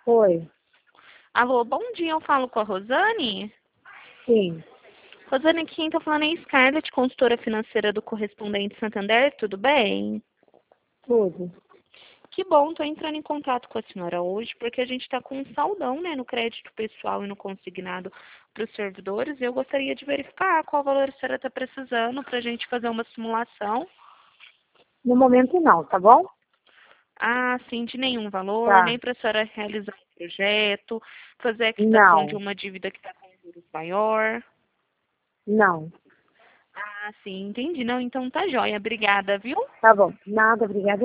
Oi, Alô, bom dia, eu falo com a Rosane. sim, Rosane, quem tá falando é Scarlett, consultora financeira do Correspondente Santander, tudo bem? tudo. Que bom, tô entrando em contato com a senhora hoje, porque a gente tá com um saldão, né, no crédito pessoal e no consignado para os servidores, e eu gostaria de verificar qual valor a senhora tá precisando pra gente fazer uma simulação. No momento não, tá bom? Ah, sim, de nenhum valor, Tá. nem para a senhora realizar um projeto, fazer a quitação de Não, uma dívida que está com juros maior. não. Ah, sim, entendi. Não, então tá jóia. Obrigada, viu? Tá bom. Nada, obrigada.